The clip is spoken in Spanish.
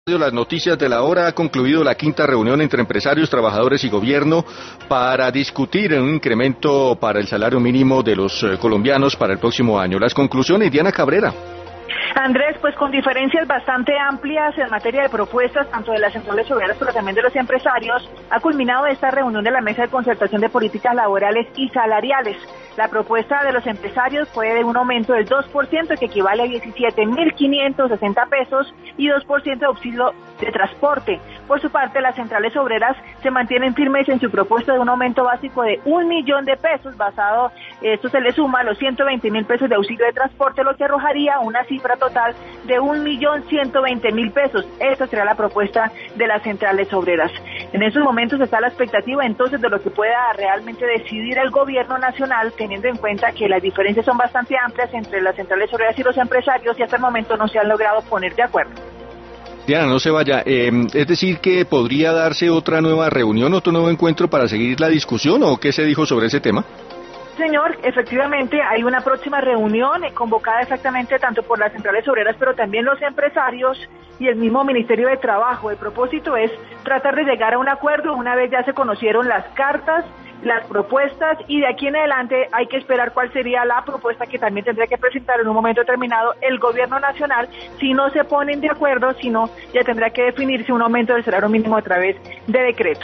Las noticias de la hora. Ha concluido la quinta reunión entre empresarios, trabajadores y gobierno para discutir un incremento para el salario mínimo de los colombianos para el próximo año. Las conclusiones, Diana Cabrera. Andrés, pues con diferencias bastante amplias en materia de propuestas, tanto de las centrales obreras pero también de los empresarios, ha culminado esta reunión de la Mesa de Concertación de Políticas Laborales y Salariales. La propuesta de los empresarios fue de un aumento del 2%, que equivale a 17.560 pesos, y 2% de auxilio de transporte. Por su parte, las centrales obreras se mantienen firmes en su propuesta de un aumento básico de 1 millón de pesos, esto se le suma a los 120.000 pesos de auxilio de transporte, lo que arrojaría una cifra total de 1.120.000 pesos. Esta será la propuesta de las centrales obreras. En estos momentos está la expectativa entonces de lo que pueda realmente decidir el gobierno nacional, teniendo en cuenta que las diferencias son bastante amplias entre las centrales obreras y los empresarios, y hasta el momento no se han logrado poner de acuerdo. Diana, no se vaya. Es decir, que podría darse otra nueva reunión, otro nuevo encuentro para seguir la discusión, ¿o qué se dijo sobre ese tema? Señor, efectivamente hay una próxima reunión convocada exactamente tanto por las centrales obreras, pero también los empresarios y el mismo Ministerio de Trabajo. El propósito es tratar de llegar a un acuerdo una vez ya se conocieron las cartas, las propuestas, y de aquí en adelante hay que esperar cuál sería la propuesta que también tendría que presentar en un momento determinado el gobierno nacional. Si no se ponen de acuerdo, si no, ya tendrá que definirse un aumento del salario mínimo a través de decreto.